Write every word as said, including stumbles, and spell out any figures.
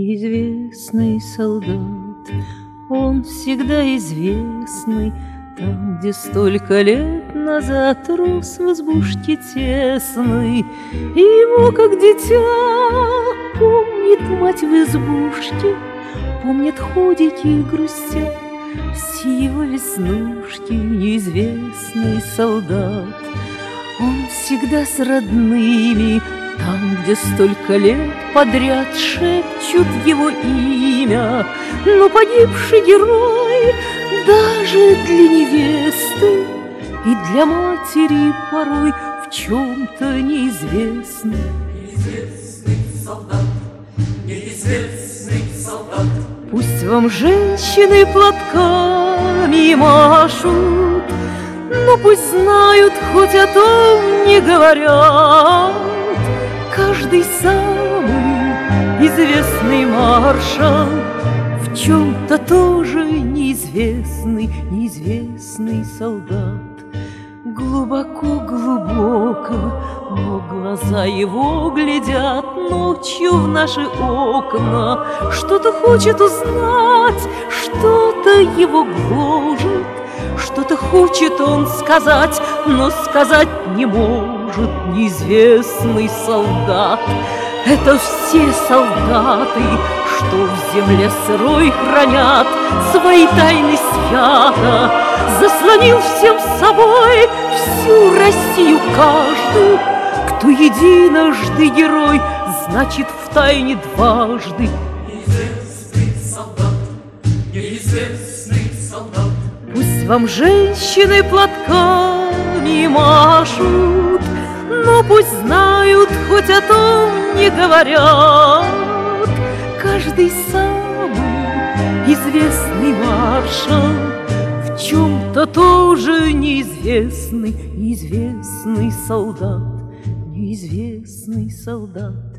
Неизвестный солдат, он всегда известный, там, где столько лет назад рос в избушке тесной. И его, как дитя, помнит мать в избушке, помнят ходики и грустят все его веснушки. Неизвестный солдат, он всегда с родными, там, где столько лет подряд шепчут его имя. Но погибший герой даже для невесты и для матери порой в чем-то неизвестный. Неизвестный солдат, неизвестный солдат. Пусть вам женщины платками машут, но пусть знают, хоть о том не говорят. Каждый самый известный маршал в чем-то тоже неизвестный, неизвестный солдат. Глубоко-глубоко, но глаза его глядят ночью в наши окна. Что-то хочет узнать, что-то его гложет, что-то хочет он сказать, но сказать не может. Неизвестный солдат — это все солдаты, что в земле сырой хранят свои тайны свято. Заслонил всем собой всю Россию каждый, кто единожды герой, значит в тайне дважды. Неизвестный солдат, неизвестный солдат. Пусть вам женщины платками машут, но пусть знают, хоть о том не говорят. Каждый самый известный маршал в чем-то тоже неизвестный, неизвестный солдат, неизвестный солдат.